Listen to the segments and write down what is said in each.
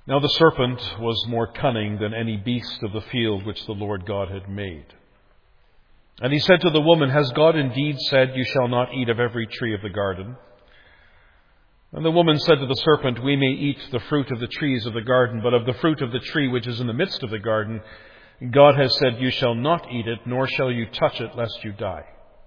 Now the serpent was more cunning than any beast of the field which the Lord God had made. And he said to the woman, Has God indeed said, You shall not eat of every tree of the garden? And the woman said to the serpent, We may eat the fruit of the trees of the garden, but of the fruit of the tree which is in the midst of the garden, God has said, You shall not eat it, nor shall you touch it, lest you die.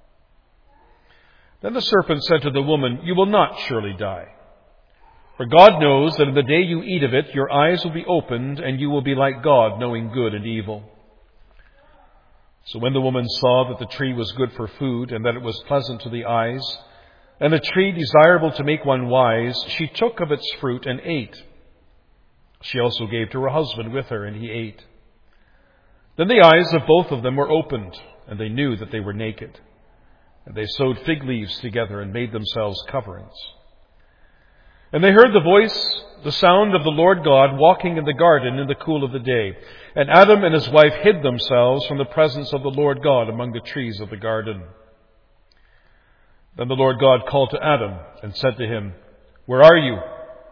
Then the serpent said to the woman, You will not surely die. For God knows that in the day you eat of it, your eyes will be opened, and you will be like God, knowing good and evil. So when the woman saw that the tree was good for food, and that it was pleasant to the eyes, and a tree desirable to make one wise, she took of its fruit and ate. She also gave to her husband with her, and he ate. Then the eyes of both of them were opened, and they knew that they were naked. And they sewed fig leaves together and made themselves coverings. And they heard the sound of the Lord God walking in the garden in the cool of the day. And Adam and his wife hid themselves from the presence of the Lord God among the trees of the garden. Then the Lord God called to Adam and said to him, Where are you?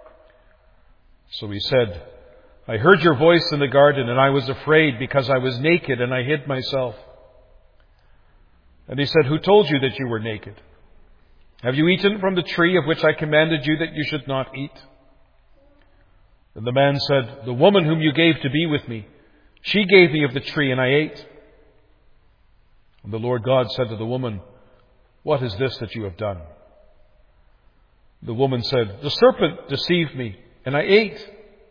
So he said, I heard your voice in the garden, and I was afraid because I was naked and I hid myself. And he said, Who told you that you were naked? Have you eaten from the tree of which I commanded you that you should not eat? And the man said, The woman whom you gave to be with me, she gave me of the tree, and I ate. And the Lord God said to the woman, What is this that you have done? The woman said, The serpent deceived me, and I ate.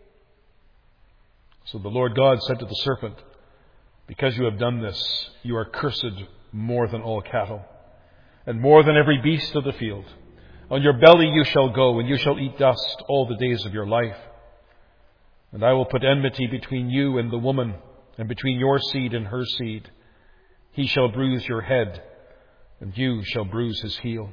So the Lord God said to the serpent, Because you have done this, you are cursed more than all cattle, and more than every beast of the field. On your belly you shall go, and you shall eat dust all the days of your life. And I will put enmity between you and the woman, and between your seed and her seed. He shall bruise your head, and you shall bruise his heel.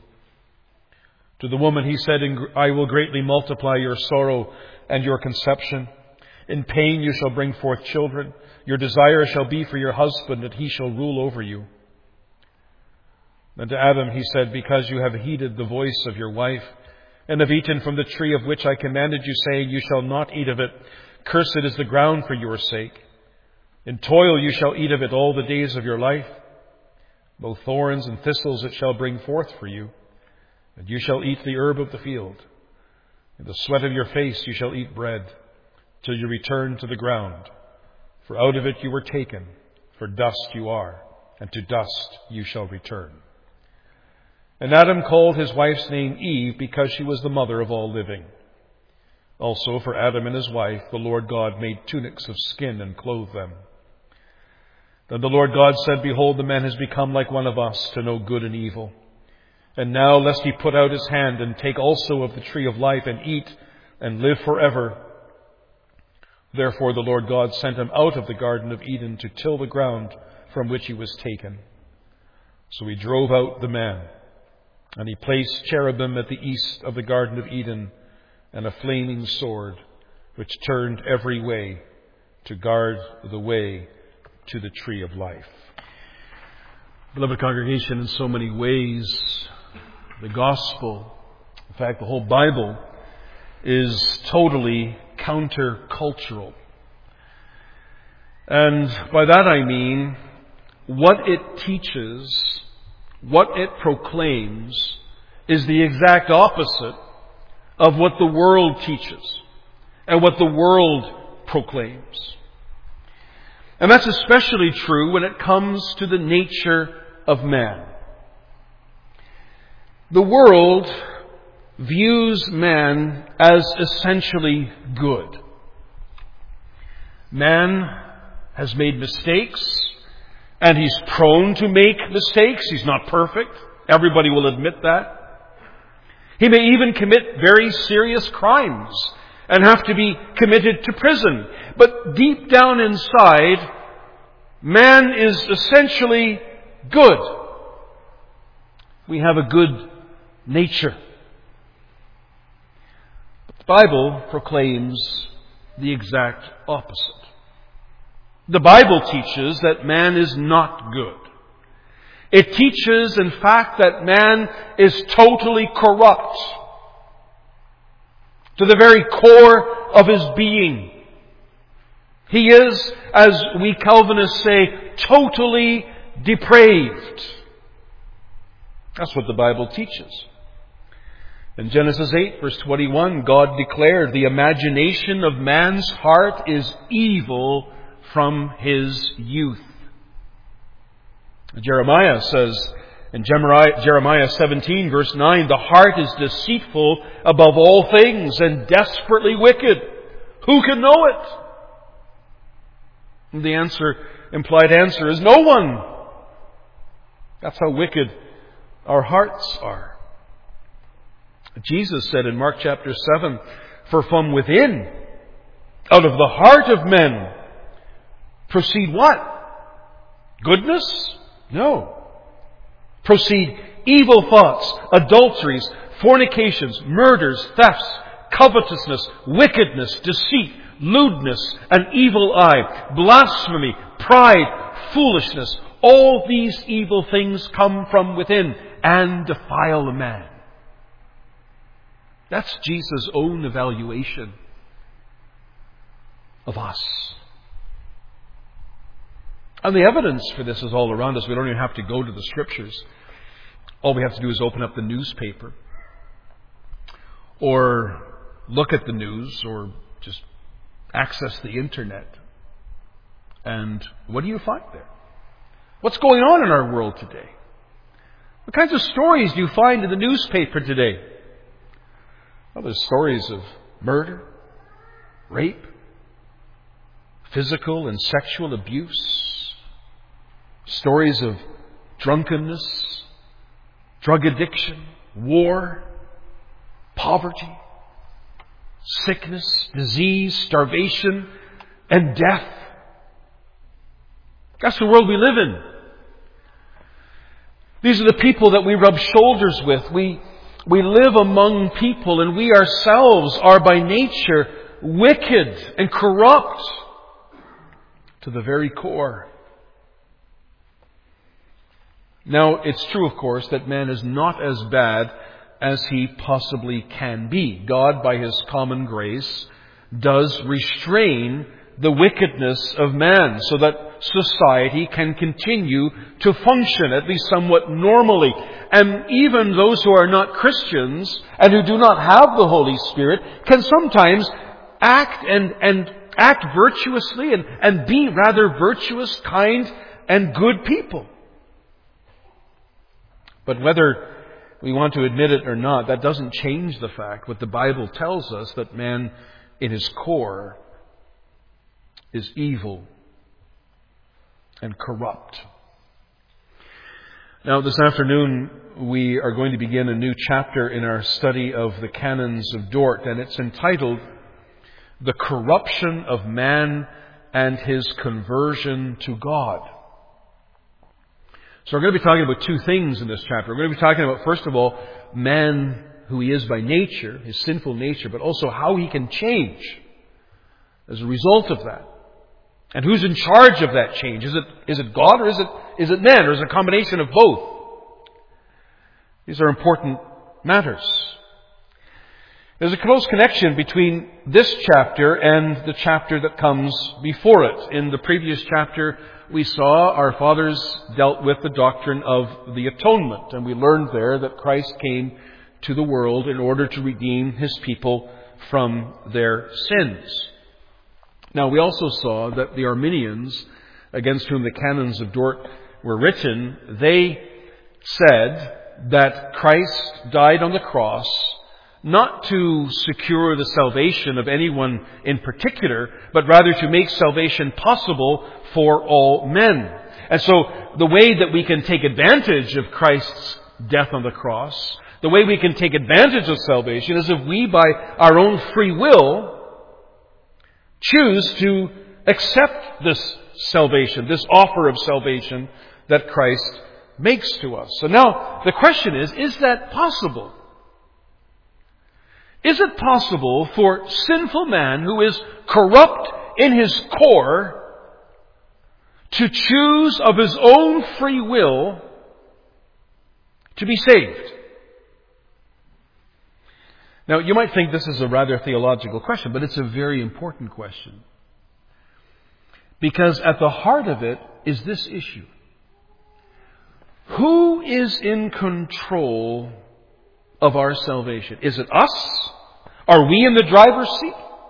To the woman he said, I will greatly multiply your sorrow and your conception. In pain you shall bring forth children. Your desire shall be for your husband, and he shall rule over you. And to Adam he said, Because you have heeded the voice of your wife, and have eaten from the tree of which I commanded you, saying, You shall not eat of it. Cursed is the ground for your sake. In toil you shall eat of it all the days of your life. Both thorns and thistles it shall bring forth for you. And you shall eat the herb of the field. In the sweat of your face you shall eat bread, till you return to the ground. For out of it you were taken, for dust you are, and to dust you shall return. And Adam called his wife's name Eve, because she was the mother of all living. Also for Adam and his wife the Lord God made tunics of skin and clothed them. Then the Lord God said, Behold, the man has become like one of us, to know good and evil. And now lest he put out his hand and take also of the tree of life and eat and live forever. Therefore the Lord God sent him out of the Garden of Eden to till the ground from which he was taken. So he drove out the man. And he placed cherubim at the east of the Garden of Eden, and a flaming sword, which turned every way to guard the way to the tree of life. Beloved congregation, in so many ways, the gospel, in fact the whole Bible, is totally countercultural. And by that I mean, what it teaches, what it proclaims, is the exact opposite of what the world teaches and what the world proclaims. And that's especially true when it comes to the nature of man. The world views man as essentially good. Man has made mistakes, and he's prone to make mistakes. He's not perfect. Everybody will admit that. He may even commit very serious crimes and have to be committed to prison. But deep down inside, man is essentially good. We have a good nature. But the Bible proclaims the exact opposite. The Bible teaches that man is not good. It teaches, in fact, that man is totally corrupt to the very core of his being. He is, as we Calvinists say, totally depraved. That's what the Bible teaches. In Genesis 8, verse 21, God declared, "The imagination of man's heart is evil from his youth." Jeremiah says in Jeremiah 17, verse 9, "The heart is deceitful above all things and desperately wicked. Who can know it?" And the implied answer is no one. That's how wicked our hearts are. Jesus said in Mark chapter 7, "For from within, out of the heart of men, proceed" what? Goodness? No. "Proceed evil thoughts, adulteries, fornications, murders, thefts, covetousness, wickedness, deceit, lewdness, an evil eye, blasphemy, pride, foolishness. All these evil things come from within and defile a man." That's Jesus' own evaluation of us. And the evidence for this is all around us. We don't even have to go to the Scriptures. All we have to do is open up the newspaper, or look at the news, or just access the Internet. And what do you find there? What's going on in our world today? What kinds of stories do you find in the newspaper today? Well, there's stories of murder, rape, physical and sexual abuse, stories of drunkenness, drug addiction, war, poverty, sickness, disease, starvation, and death. That's the world we live in. These are the people that we rub shoulders with. We live among people, and we ourselves are by nature wicked and corrupt to the very core. Now, it's true, of course, that man is not as bad as he possibly can be. God, by His common grace, does restrain the wickedness of man so that society can continue to function, at least somewhat normally. And even those who are not Christians and who do not have the Holy Spirit can sometimes act virtuously and be rather virtuous, kind, and good people. But whether we want to admit it or not, that doesn't change the fact what the Bible tells us, that man in his core is evil and corrupt. Now, this afternoon we are going to begin a new chapter in our study of the Canons of Dort, and it's entitled "The Corruption of Man and His Conversion to God." So we're going to be talking about two things in this chapter. We're going to be talking about, first of all, man, who he is by nature, his sinful nature, but also how he can change as a result of that. And who's in charge of that change? Is it God, or is it man, or is it a combination of both? These are important matters. There's a close connection between this chapter and the chapter that comes before it. In the previous chapter, we saw our fathers dealt with the doctrine of the atonement, and we learned there that Christ came to the world in order to redeem His people from their sins. Now, we also saw that the Arminians, against whom the Canons of Dort were written, they said that Christ died on the cross not to secure the salvation of anyone in particular, but rather to make salvation possible for all men. And so the way that we can take advantage of Christ's death on the cross, the way we can take advantage of salvation, is if we, by our own free will, choose to accept this salvation, this offer of salvation that Christ makes to us. So now the question is that possible? Is it possible for sinful man who is corrupt in his core to choose of his own free will to be saved? Now, you might think this is a rather theological question, but it's a very important question. Because at the heart of it is this issue. Who is in control of our salvation? Is it us? Are we in the driver's seat?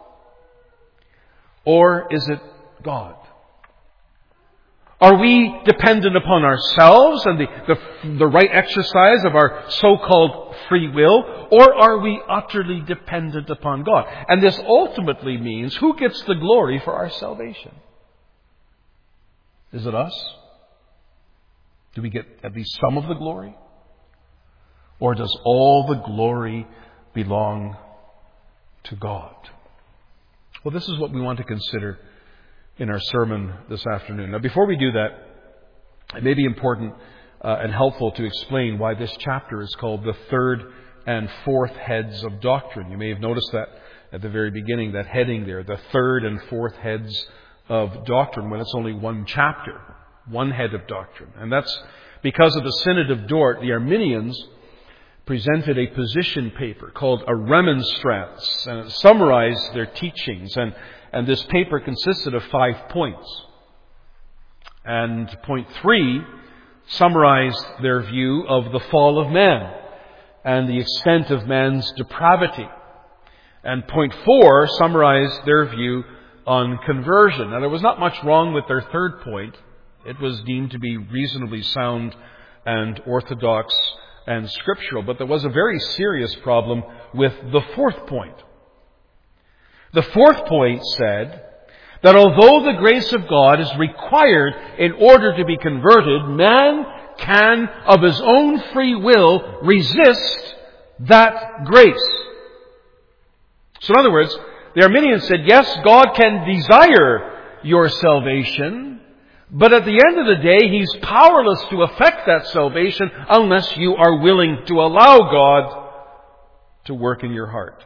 Or is it God? Are we dependent upon ourselves and the right exercise of our so-called free will? Or are we utterly dependent upon God? And this ultimately means, who gets the glory for our salvation? Is it us? Do we get at least some of the glory? Or does all the glory belong to God? Well, this is what we want to consider in our sermon this afternoon. Now, before we do that, it may be important and helpful to explain why this chapter is called the third and fourth heads of doctrine. You may have noticed that at the very beginning, that heading there, the third and fourth heads of doctrine, when it's only one chapter, one head of doctrine. And that's because of the Synod of Dort. The Arminians presented a position paper called a remonstrance, and it summarized their teachings. And this paper consisted of 5 points. And point 3 summarized their view of the fall of man and the extent of man's depravity. And point 4 summarized their view on conversion. Now, there was not much wrong with their third point. It was deemed to be reasonably sound and orthodox and scriptural. But there was a very serious problem with the fourth point. The fourth point said that although the grace of God is required in order to be converted, man can, of his own free will, resist that grace. So in other words, the Arminians said, yes, God can desire your salvation, but at the end of the day, He's powerless to effect that salvation unless you are willing to allow God to work in your heart.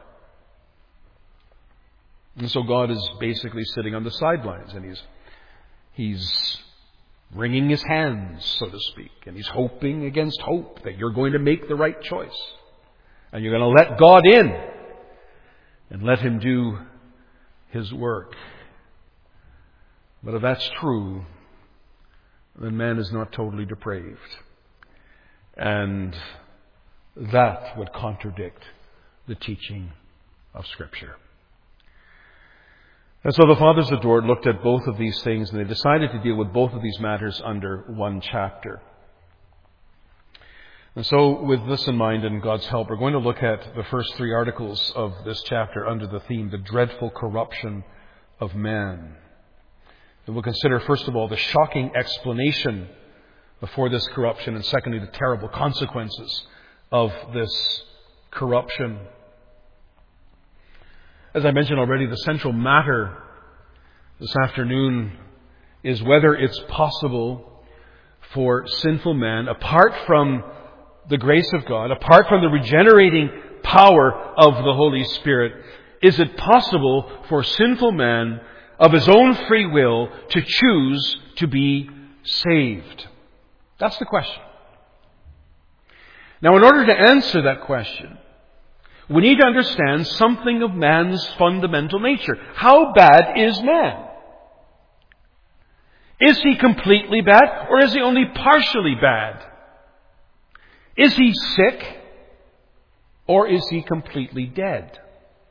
And so God is basically sitting on the sidelines, and He's wringing His hands, so to speak, and He's hoping against hope that you're going to make the right choice. And you're going to let God in and let Him do His work. But if that's true, then man is not totally depraved. And that would contradict the teaching of Scripture. And so the Fathers of Dort looked at both of these things, and they decided to deal with both of these matters under one chapter. And so with this in mind and God's help, we're going to look at the first 3 articles of this chapter under the theme, the dreadful corruption of man. And we'll consider, first of all, the shocking explanation for this corruption, and secondly, the terrible consequences of this corruption. As I mentioned already, the central matter this afternoon is whether it's possible for sinful man, apart from the grace of God, apart from the regenerating power of the Holy Spirit, is it possible for sinful man of his own free will to choose to be saved? That's the question. Now, in order to answer that question, we need to understand something of man's fundamental nature. How bad is man? Is he completely bad, or is he only partially bad? Is he sick, or is he completely dead?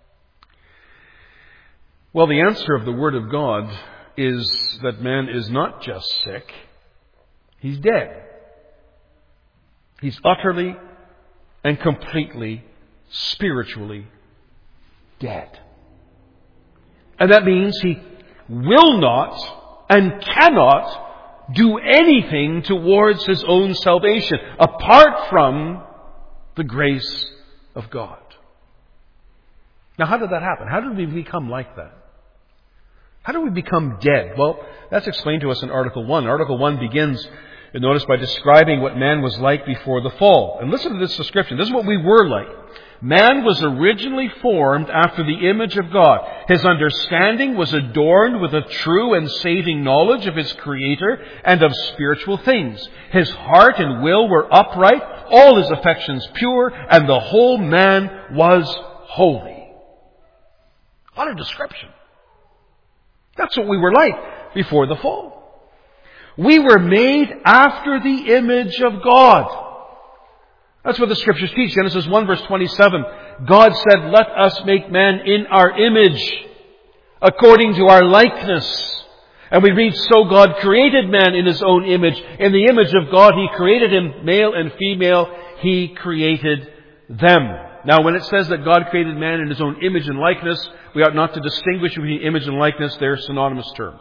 Well, the answer of the Word of God is that man is not just sick, he's dead. He's utterly and completely spiritually dead. And that means he will not and cannot do anything towards his own salvation apart from the grace of God. Now, how did that happen? How did we become like that? How do we become dead? Well, that's explained to us in Article 1. Article 1 begins, notice, by describing what man was like before the fall. And listen to this description. This is what we were like. Man was originally formed after the image of God. His understanding was adorned with a true and saving knowledge of his Creator and of spiritual things. His heart and will were upright, all his affections pure, and the whole man was holy. What a description. That's what we were like before the fall. We were made after the image of God. That's what the Scriptures teach. Genesis 1 verse 27. God said, "Let us make man in our image, according to our likeness." And we read, "So God created man in His own image. In the image of God He created him, male and female, He created them." Now, when it says that God created man in His own image and likeness, we ought not to distinguish between image and likeness. They're synonymous terms.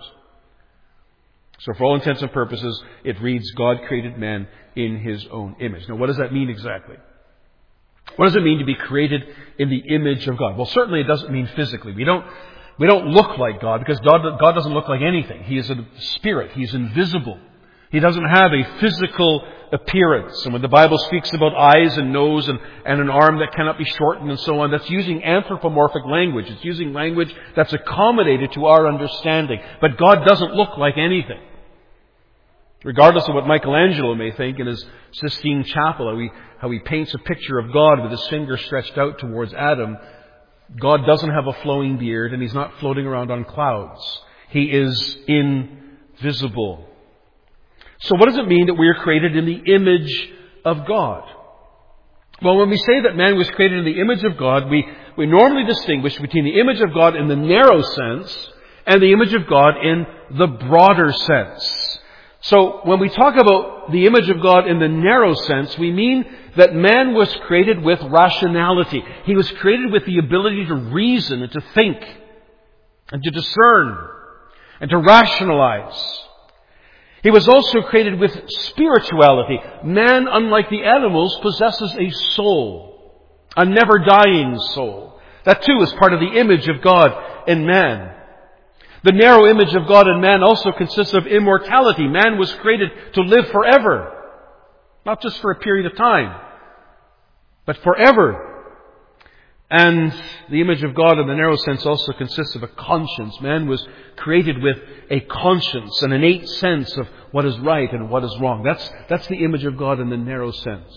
So for all intents and purposes, it reads, God created man in His own image. Now, what does that mean exactly? What does it mean to be created in the image of God? Well, certainly it doesn't mean physically. We don't look like God, because God doesn't look like anything. He is a spirit. He's invisible. He doesn't have a physical appearance. And when the Bible speaks about eyes and nose and an arm that cannot be shortened and so on, that's using anthropomorphic language. It's using language that's accommodated to our understanding. But God doesn't look like anything. Regardless of what Michelangelo may think in his Sistine Chapel, how he paints a picture of God with his finger stretched out towards Adam, God doesn't have a flowing beard, and He's not floating around on clouds. He is invisible. So what does it mean that we are created in the image of God? Well, when we say that man was created in the image of God, we normally distinguish between the image of God in the narrow sense and the image of God in the broader sense. So when we talk about the image of God in the narrow sense, we mean that man was created with rationality. He was created with the ability to reason and to think and to discern and to rationalize. He was also created with spirituality. Man, unlike the animals, possesses a soul, a never-dying soul. That too is part of the image of God in man. The narrow image of God in man also consists of immortality. Man was created to live forever. Not just for a period of time, but forever. And the image of God in the narrow sense also consists of a conscience. Man was created with a conscience, an innate sense of what is right and what is wrong. That's the image of God in the narrow sense.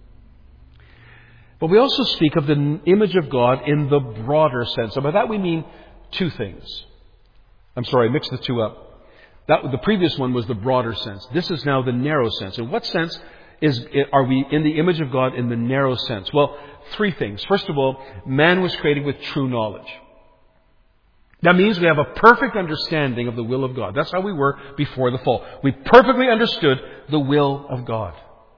But we also speak of the image of God in the broader sense. And by that we mean two things. I'm sorry, I mixed the two up. The previous one was the broader sense. This is now the narrow sense. In what sense are we in the image of God in the narrow sense? Well, three things. First of all, man was created with true knowledge. That means we have a perfect understanding of the will of God. That's how we were before the fall. We perfectly understood the will of God.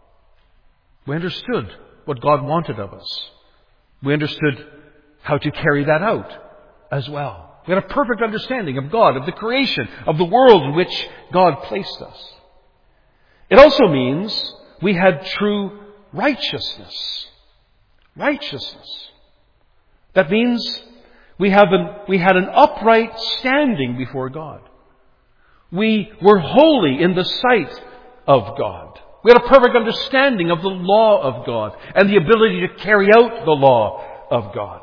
We understood what God wanted of us. We understood how to carry that out as well. We had a perfect understanding of God, of the creation, of the world in which God placed us. It also means we had true righteousness. Righteousness. That means we had an upright standing before God. We were holy in the sight of God. We had a perfect understanding of the law of God and the ability to carry out the law of God.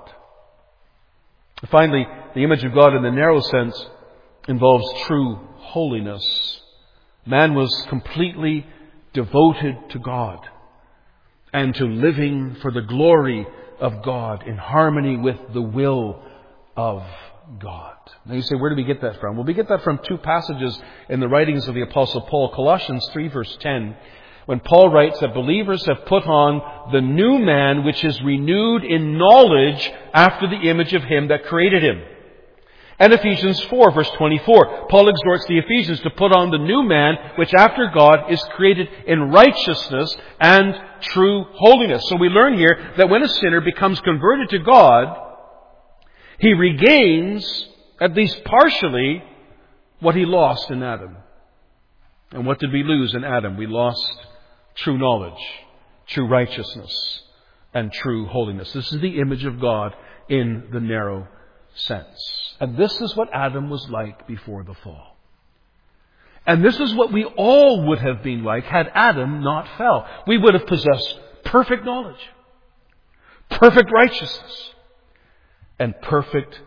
Finally, the image of God in the narrow sense involves true holiness. Man was completely devoted to God and to living for the glory of God in harmony with the will of God. Now you say, where do we get that from? Well, we get that from two passages in the writings of the Apostle Paul. Colossians 3 verse 10, when Paul writes that believers have put on the new man which is renewed in knowledge after the image of Him that created him. And Ephesians 4 verse 24, Paul exhorts the Ephesians to put on the new man which after God is created in righteousness and true holiness. So we learn here that when a sinner becomes converted to God, he regains, at least partially, what he lost in Adam. And what did we lose in Adam? We lost true knowledge, true righteousness, and true holiness. This is the image of God in the narrow sense. And this is what Adam was like before the fall. And this is what we all would have been like had Adam not fell. We would have possessed perfect knowledge, perfect righteousness, and perfect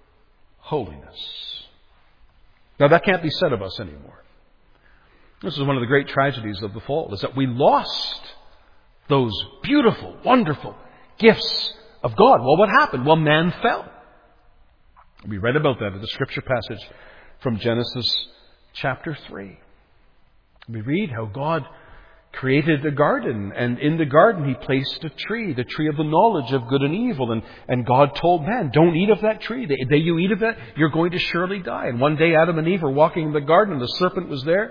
holiness. Now that can't be said of us anymore. This is one of the great tragedies of the fall, is that we lost those beautiful, wonderful gifts of God. Well, what happened? Well, man fell. We read about that in the scripture passage from Genesis chapter 3. We read how God created a garden, and in the garden He placed a tree, the tree of the knowledge of good and evil. And God told man, don't eat of that tree. The day you eat of it, you're going to surely die. And one day Adam and Eve were walking in the garden, and the serpent was there.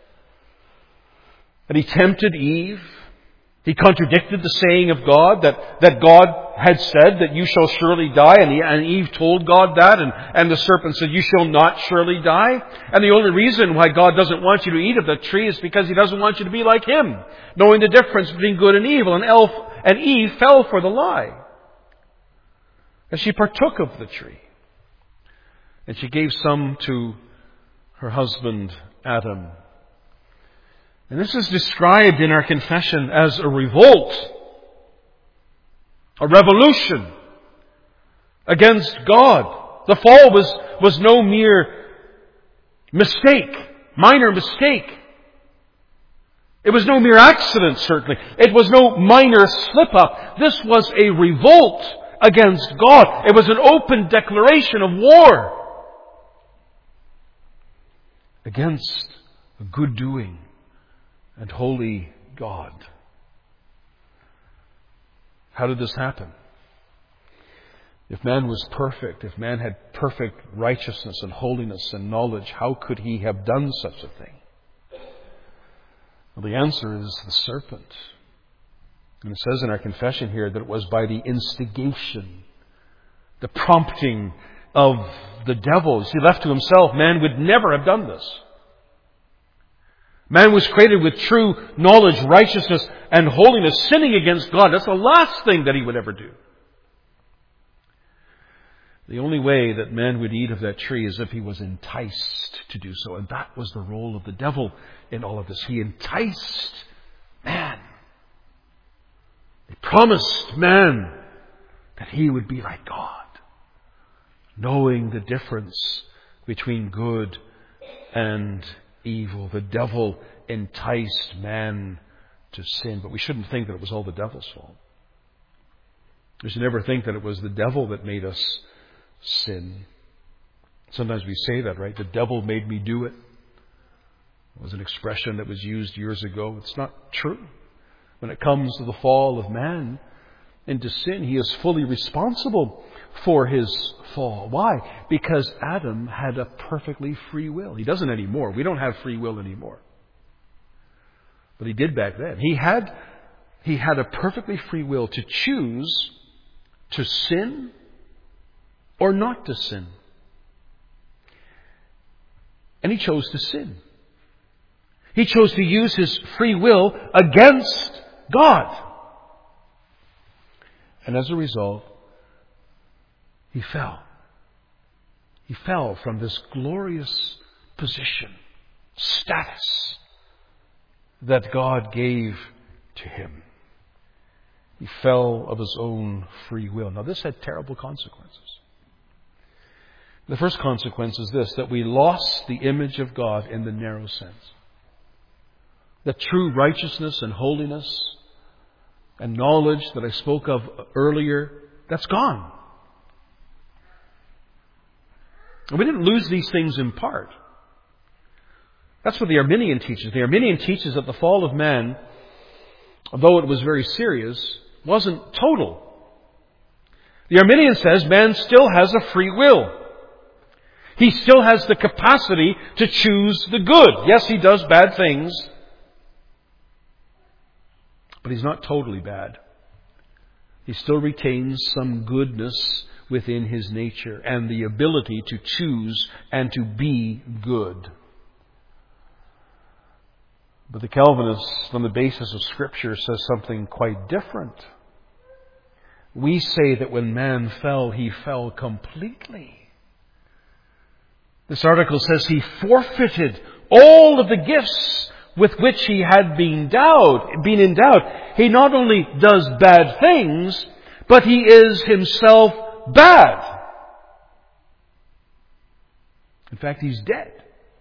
And he tempted Eve. He contradicted the saying of God, that God had said that you shall surely die. And Eve told God that. And the serpent said, you shall not surely die. And the only reason why God doesn't want you to eat of the tree is because He doesn't want you to be like Him, knowing the difference between good and evil. And Eve fell for the lie. And she partook of the tree. And she gave some to her husband, Adam. And this is described in our confession as a revolt, a revolution against God. The fall was no mere mistake, minor mistake. It was no mere accident, certainly. It was no minor slip-up. This was a revolt against God. It was an open declaration of war against good doing and holy God. How did this happen? If man was perfect, if man had perfect righteousness and holiness and knowledge, how could he have done such a thing? Well, the answer is the serpent. And it says in our confession here that it was by the instigation, the prompting of the devil. See, left to himself, man would never have done this. Man was created with true knowledge, righteousness, and holiness. Sinning against God, that's the last thing that he would ever do. The only way that man would eat of that tree is if he was enticed to do so. And that was the role of the devil in all of this. He enticed man. He promised man that he would be like God, knowing the difference between good and evil. The devil enticed man to sin. But we shouldn't think that it was all the devil's fault. We should never think that it was the devil that made us sin. Sometimes we say that, right? The devil made me do it. It was an expression that was used years ago. It's not true. When it comes to the fall of man into sin, he is fully responsible for his fall. Why? Because Adam had a perfectly free will. He doesn't anymore. We don't have free will anymore. But he did back then. He had a perfectly free will to choose to sin or not to sin. And he chose to sin. He chose to use his free will against God. And as a result, he fell. He fell from this glorious position, status that God gave to him. He fell of his own free will. Now, this had terrible consequences. The first consequence is this, that we lost the image of God in the narrow sense. The true righteousness and holiness and knowledge that I spoke of earlier, that's gone. And we didn't lose these things in part. That's what the Arminian teaches. The Arminian teaches that the fall of man, although it was very serious, wasn't total. The Arminian says man still has a free will. He still has the capacity to choose the good. Yes, he does bad things, but he's not totally bad. He still retains some goodness within his nature and the ability to choose and to be good. But the Calvinists, on the basis of Scripture, says something quite different. We say that when man fell, he fell completely. This article says he forfeited all of the gifts with which he had been endowed. He not only does bad things, but he is himself bad. In fact, he's dead.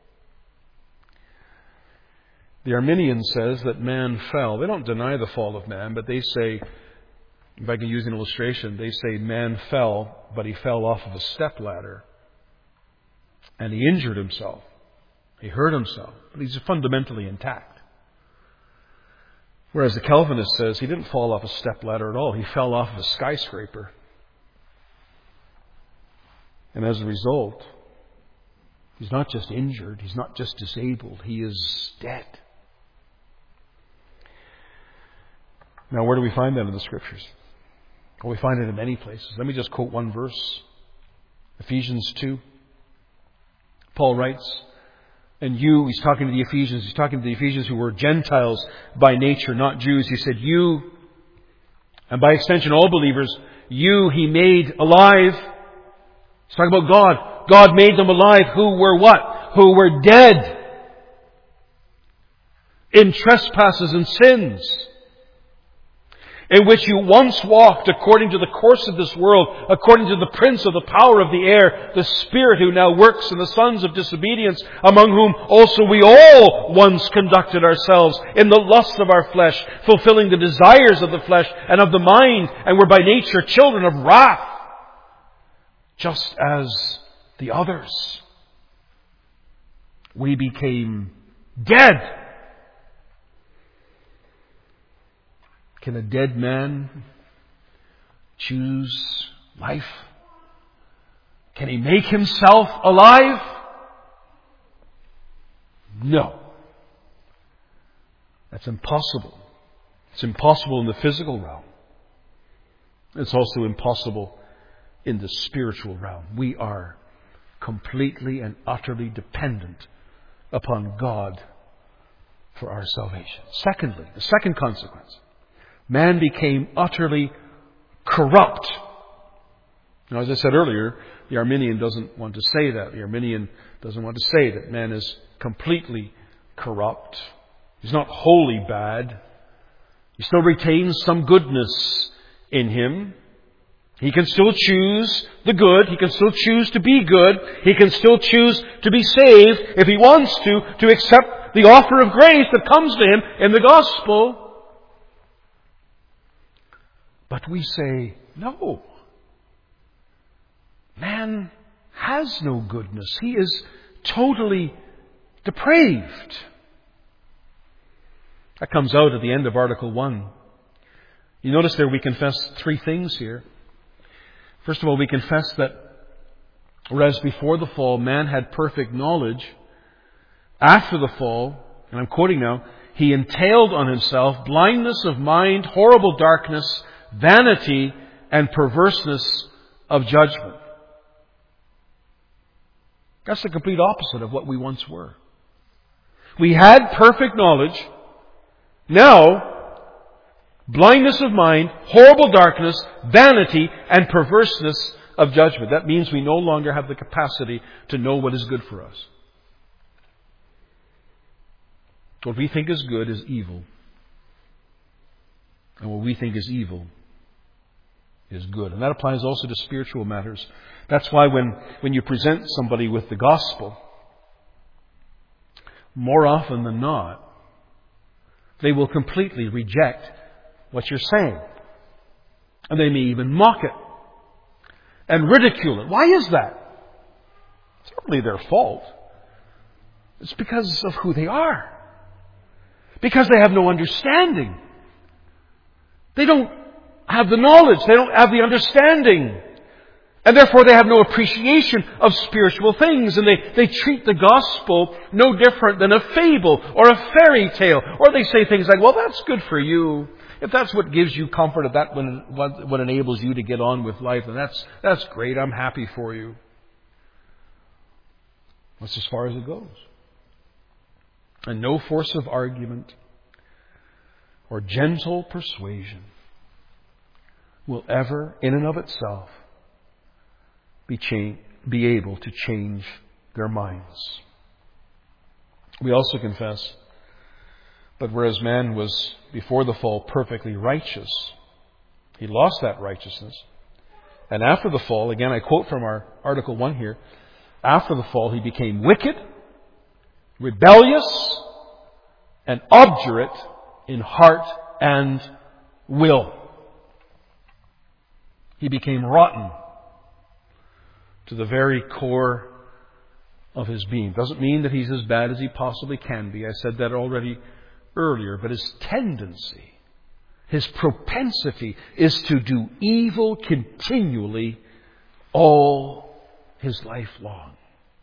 The Arminian says that man fell. They don't deny the fall of man, but they say, if I can use an illustration, they say man fell, but he fell off of a stepladder. And he injured himself. He hurt himself, but he's fundamentally intact. Whereas the Calvinist says he didn't fall off a stepladder at all. He fell off of a skyscraper. And as a result, he's not just injured, he's not just disabled, he is dead. Now, where do we find that in the Scriptures? Well, we find it in many places. Let me just quote one verse. Ephesians 2. Paul writes, and you, he's talking to the Ephesians who were Gentiles by nature, not Jews. He said, you, and by extension all believers, you he made alive. He's talking about God. God made them alive who were what? Who were dead in trespasses and sins, in which you once walked according to the course of this world, according to the prince of the power of the air, the spirit who now works in the sons of disobedience, among whom also we all once conducted ourselves in the lust of our flesh, fulfilling the desires of the flesh and of the mind, and were by nature children of wrath, just as the others. We became dead. Can a dead man choose life? Can he make himself alive? No. That's impossible. It's impossible in the physical realm. It's also impossible in the spiritual realm. We are completely and utterly dependent upon God for our salvation. Secondly, the second consequence. Man became utterly corrupt. Now, as I said earlier, the Arminian doesn't want to say that. The Arminian doesn't want to say that man is completely corrupt. He's not wholly bad. He still retains some goodness in him. He can still choose the good. He can still choose to be good. He can still choose to be saved if he wants to accept the offer of grace that comes to him in the gospel. But we say, no. Man has no goodness. He is totally depraved. That comes out at the end of Article 1. You notice there we confess three things here. First of all, we confess that whereas before the fall man had perfect knowledge, after the fall, and I'm quoting now, he entailed on himself blindness of mind, horrible darkness, vanity, and perverseness of judgment. That's the complete opposite of what we once were. We had perfect knowledge. Now, blindness of mind, horrible darkness, vanity, and perverseness of judgment. That means we no longer have the capacity to know what is good for us. What we think is good is evil. And what we think is evil is good. And that applies also to spiritual matters. That's why when you present somebody with the gospel, more often than not, they will completely reject what you're saying. And they may even mock it and ridicule it. Why is that? It's not really their fault. It's because of who they are. Because they have no understanding. They don't have the knowledge. They don't have the understanding. And therefore they have no appreciation of spiritual things. And they treat the gospel no different than a fable or a fairy tale. Or they say things like, well, that's good for you. If that's what gives you comfort, if that's what enables you to get on with life, then that's great. I'm happy for you. That's as far as it goes. And no force of argument or gentle persuasion will ever, in and of itself, be able to change their minds. We also confess, but whereas man was, before the fall, perfectly righteous, he lost that righteousness. And after the fall, again I quote from our Article 1 here, after the fall he became wicked, rebellious, and obdurate in heart and will. He became rotten to the very core of his being. Doesn't mean that he's as bad as he possibly can be. I said that already earlier. But his tendency, his propensity is to do evil continually all his life long.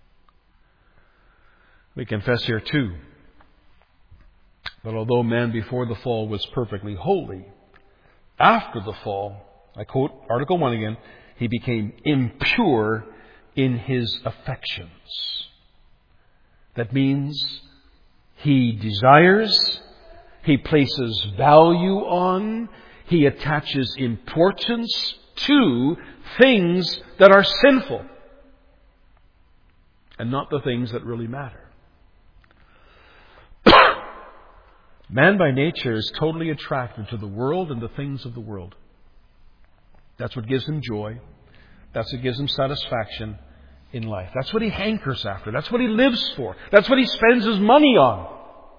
We confess here too that although man before the fall was perfectly holy, after the fall, I quote Article 1 again, he became impure in his affections. That means he desires, he places value on, he attaches importance to things that are sinful and not the things that really matter. Man by nature is totally attracted to the world and the things of the world. That's what gives him joy. That's what gives him satisfaction in life. That's what he hankers after. That's what he lives for. That's what he spends his money on.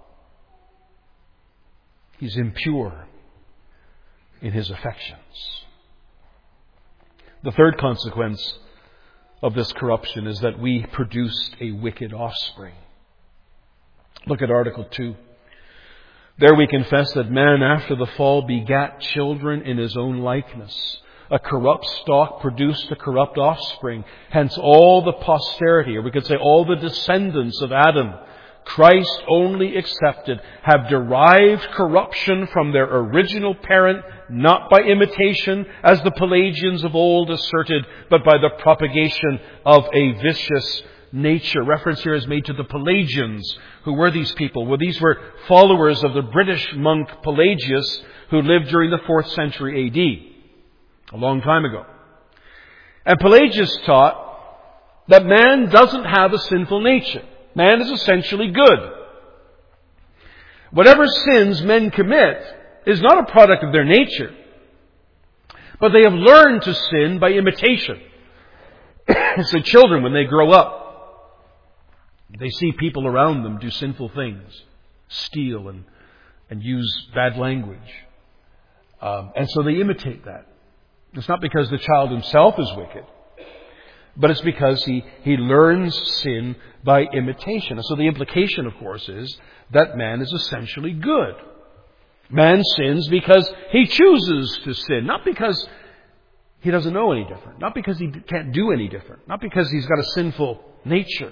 He's impure in his affections. The third consequence of this corruption is that we produced a wicked offspring. Look at Article 2. There we confess that man after the fall begat children in his own likeness. A corrupt stock produced a corrupt offspring. Hence all the posterity, or we could say all the descendants of Adam, Christ only excepted, have derived corruption from their original parent, not by imitation, as the Pelagians of old asserted, but by the propagation of a vicious nature. Reference here is made to the Pelagians. Who were these people? Well, these were followers of the British monk Pelagius, who lived during the 4th century A.D., a long time ago. And Pelagius taught that man doesn't have a sinful nature. Man is essentially good. Whatever sins men commit is not a product of their nature, but they have learned to sin by imitation. So children, when they grow up, they see people around them do sinful things, steal and use bad language. And so they imitate that. It's not because the child himself is wicked, but it's because he learns sin by imitation. And so the implication, of course, is that man is essentially good. Man sins because he chooses to sin, not because he doesn't know any different, not because he can't do any different, not because he's got a sinful nature.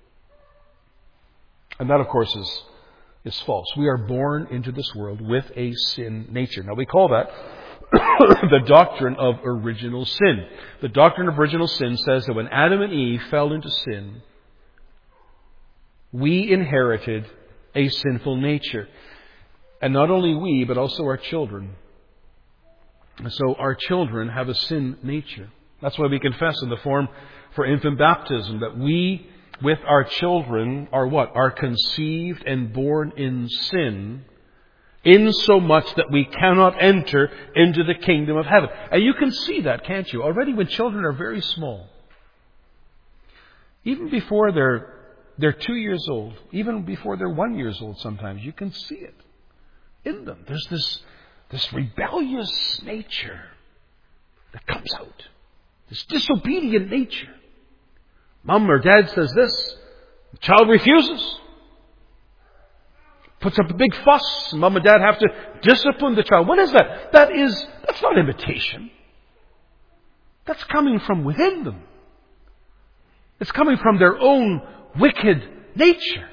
And that, of course, is false. We are born into this world with a sin nature. Now, we call that the doctrine of original sin. The doctrine of original sin says that when Adam and Eve fell into sin, we inherited a sinful nature. And not only we, but also our children. And so our children have a sin nature. That's why we confess in the form for infant baptism that we, with our children, are what? Are conceived and born in sin, in so much that we cannot enter into the kingdom of heaven. And you can see that, can't you? Already when children are very small, even before they're 2 years old, even before they're 1 year old sometimes, you can see it in them. There's this rebellious nature that comes out. This disobedient nature. Mom or dad says this, the child refuses. Puts up a big fuss, and mom and dad have to discipline the child. What is that? That's not imitation. That's coming from within them. It's coming from their own wicked nature.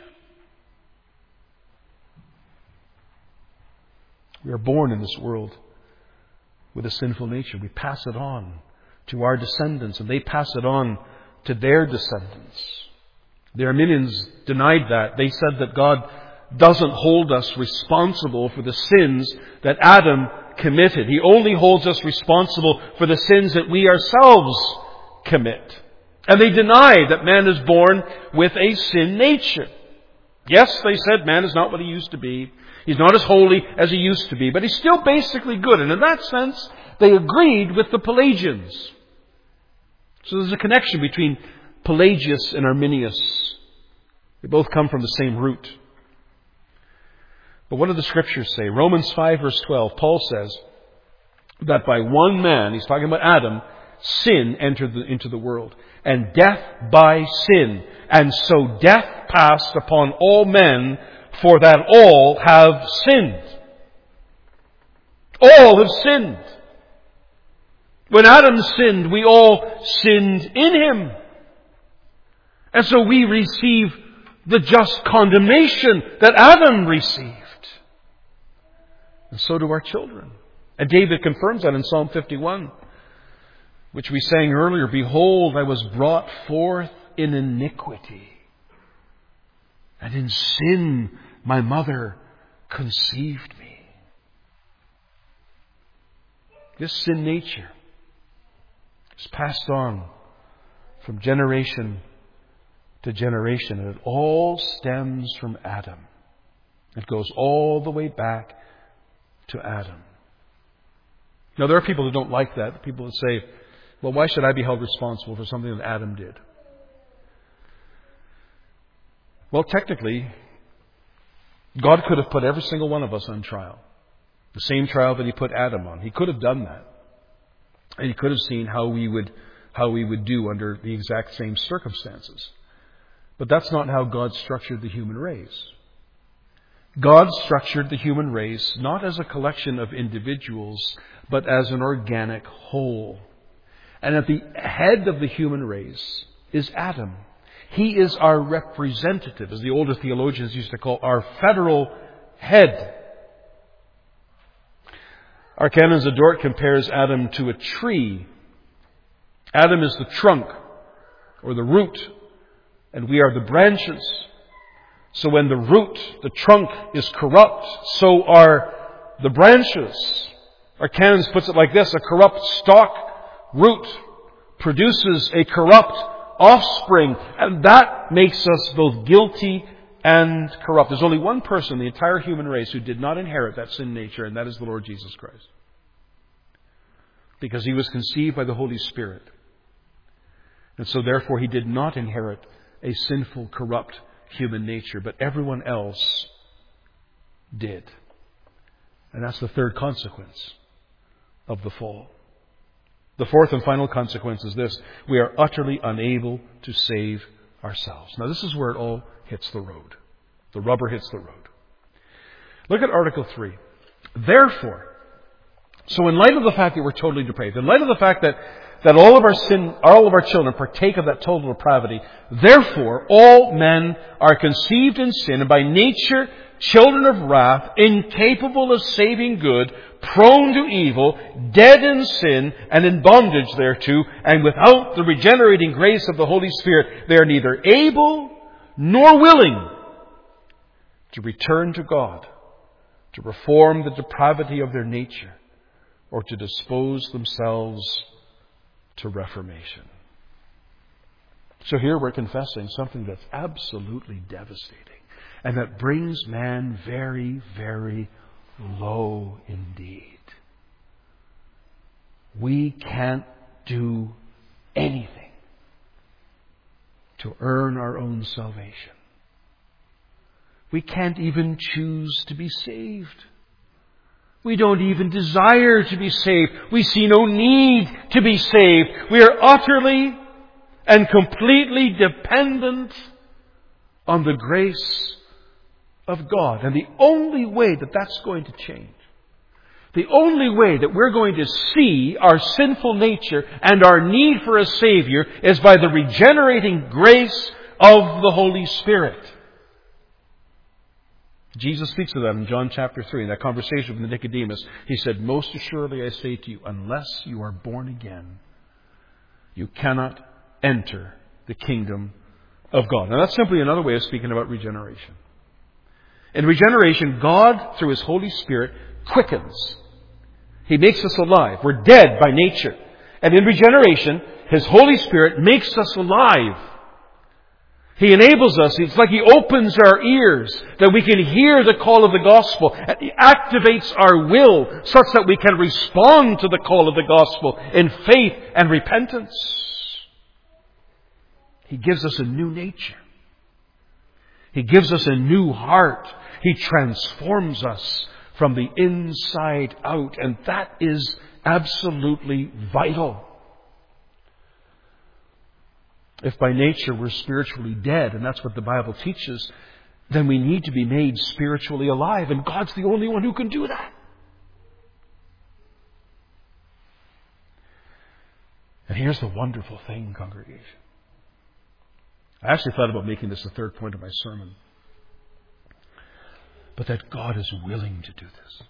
We are born in this world with a sinful nature. We pass it on to our descendants, and they pass it on to their descendants. The Arminians denied that. They said that God doesn't hold us responsible for the sins that Adam committed. He only holds us responsible for the sins that we ourselves commit. And they deny that man is born with a sin nature. Yes, they said man is not what he used to be. He's not as holy as he used to be, but he's still basically good. And in that sense, they agreed with the Pelagians. So there's a connection between Pelagius and Arminius. They both come from the same root. But what do the Scriptures say? Romans 5 verse 12, Paul says that by one man, he's talking about Adam, sin entered into the world. and death by sin. And so death passed upon all men, for that all have sinned. All have sinned. When Adam sinned, we all sinned in him. And so we receive the just condemnation that Adam received. And so do our children. And David confirms that in Psalm 51, which we sang earlier. Behold, I was brought forth in iniquity, and in sin my mother conceived me. This sin nature is passed on from generation to generation, and it all stems from Adam. It goes all the way back to Adam. Now, there are people who don't like that. People that say, well, why should I be held responsible for something that Adam did? Well, technically, God could have put every single one of us on trial. The same trial that He put Adam on. He could have done that. And He could have seen how we would do under the exact same circumstances. But that's not how God structured the human race. God structured the human race not as a collection of individuals, but as an organic whole. And at the head of the human race is Adam. He is our representative, as the older theologians used to call our federal head. Our Canon Zadort compares Adam to a tree. Adam is the trunk, or the root, and we are the branches. So when the root, the trunk, is corrupt, so are the branches. Our Canons puts it like this: a corrupt stalk root produces a corrupt offspring, and that makes us both guilty and corrupt. There's only one person in the entire human race who did not inherit that sin nature, and that is the Lord Jesus Christ. Because He was conceived by the Holy Spirit. And so therefore He did not inherit a sinful, corrupt human nature, but everyone else did. And that's the third consequence of the fall. The fourth and final consequence is this: we are utterly unable to save ourselves. Now this is where it all hits the road. The rubber hits the road. Look at Article 3. Therefore, so in light of the fact that we're totally depraved, in light of the fact that all of our sin, all of our children partake of that total depravity, therefore all men are conceived in sin, and by nature children of wrath, incapable of saving good, prone to evil, dead in sin, and in bondage thereto, and without the regenerating grace of the Holy Spirit, they are neither able nor willing to return to God, to reform the depravity of their nature, or to dispose themselves to reformation. So here we're confessing something that's absolutely devastating, and that brings man very, very low indeed. We can't do anything to earn our own salvation. We can't even choose to be saved. We don't even desire to be saved. We see no need to be saved. We are utterly and completely dependent on the grace of God. And the only way that that's going to change, the only way that we're going to see our sinful nature and our need for a Savior, is by the regenerating grace of the Holy Spirit. Jesus speaks of that in John chapter 3, in that conversation with Nicodemus. He said, most assuredly I say to you, unless you are born again, you cannot enter the kingdom of God. Now that's simply another way of speaking about regeneration. In regeneration, God, through His Holy Spirit, quickens. He makes us alive. We're dead by nature. And in regeneration, His Holy Spirit makes us alive. He enables us. It's like He opens our ears that we can hear the call of the gospel. And He activates our will such that we can respond to the call of the gospel in faith and repentance. He gives us a new nature. He gives us a new heart. He transforms us from the inside out. And that is absolutely vital. If by nature we're spiritually dead, and that's what the Bible teaches, then we need to be made spiritually alive, and God's the only one who can do that. And here's the wonderful thing, congregation. I actually thought about making this the third point of my sermon. But that God is willing to do this.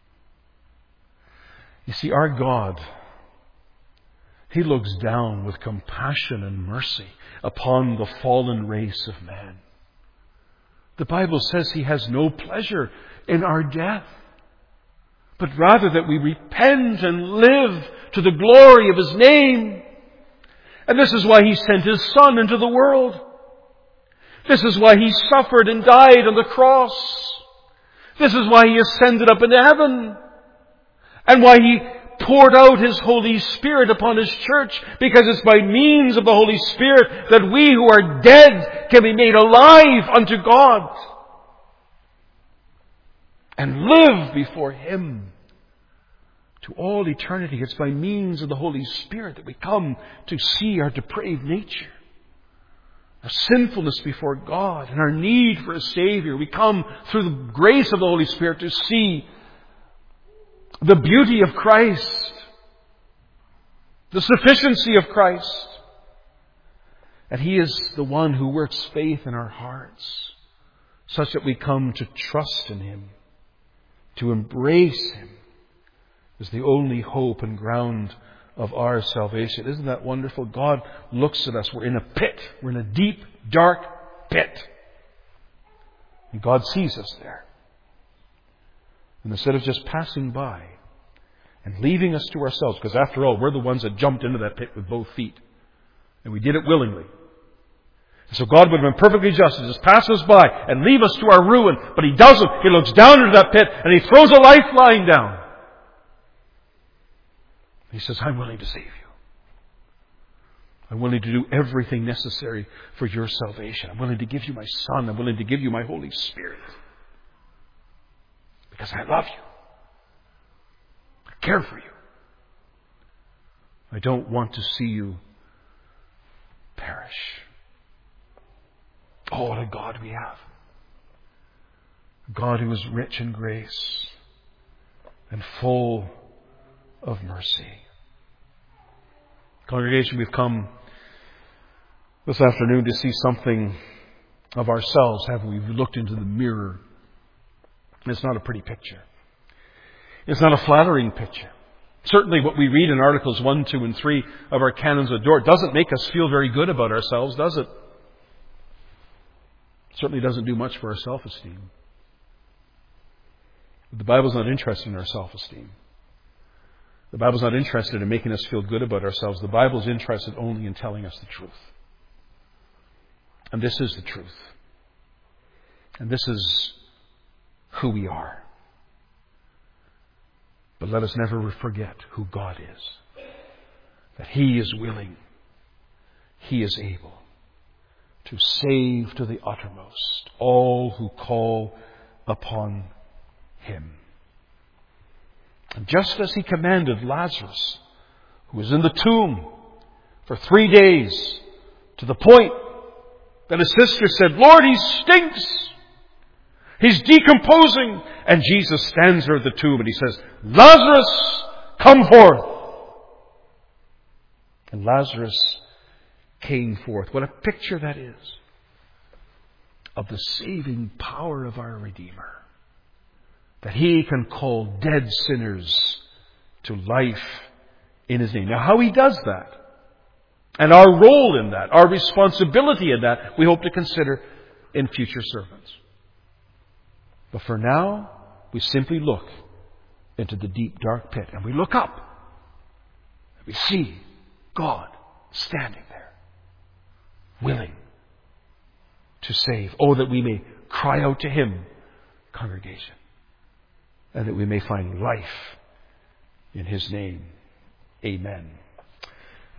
You see, our God, He looks down with compassion and mercy upon the fallen race of man. The Bible says He has no pleasure in our death, but rather that we repent and live to the glory of His name. And this is why He sent His Son into the world. This is why He suffered and died on the cross. This is why He ascended up into heaven. And why He poured out His Holy Spirit upon His church, because it's by means of the Holy Spirit that we who are dead can be made alive unto God and live before Him to all eternity. It's by means of the Holy Spirit that we come to see our depraved nature, our sinfulness before God, and our need for a Savior. We come through the grace of the Holy Spirit to see the beauty of Christ, the sufficiency of Christ. And He is the one who works faith in our hearts, such that we come to trust in Him, to embrace Him as the only hope and ground of our salvation. Isn't that wonderful? God looks at us. We're in a pit. We're in a deep, dark pit. And God sees us there. And instead of just passing by and leaving us to ourselves, because after all, we're the ones that jumped into that pit with both feet. And we did it willingly. And so God would have been perfectly just to just pass us by and leave us to our ruin. But He doesn't. He looks down into that pit and He throws a lifeline down. He says, I'm willing to save you. I'm willing to do everything necessary for your salvation. I'm willing to give you my Son. I'm willing to give you my Holy Spirit. Because I love you. I care for you. I don't want to see you perish. Oh, what a God we have. A God who is rich in grace and full of mercy. Congregation, we've come this afternoon to see something of ourselves, haven't we? We've looked into the mirror. It's not a pretty picture. It's not a flattering picture. Certainly what we read in Articles 1, 2, and 3 of our Canons of Dort doesn't make us feel very good about ourselves, does it? It certainly doesn't do much for our self-esteem. But the Bible's not interested in our self-esteem. The Bible's not interested in making us feel good about ourselves. The Bible's interested only in telling us the truth. And this is the truth. And this is who we are. But let us never forget who God is. That He is willing, He is able to save to the uttermost all who call upon Him. And just as He commanded Lazarus, who was in the tomb for 3 days, to the point that his sister said, Lord, he stinks. He's decomposing. And Jesus stands there at the tomb and He says, Lazarus, come forth. And Lazarus came forth. What a picture that is of the saving power of our Redeemer. That He can call dead sinners to life in His name. Now, how He does that, and our role in that, our responsibility in that, we hope to consider in future sermons. But for now, we simply look into the deep, dark pit, and we look up, and we see God standing there, willing to save. Oh, that we may cry out to Him, congregation, and that we may find life in His name. Amen.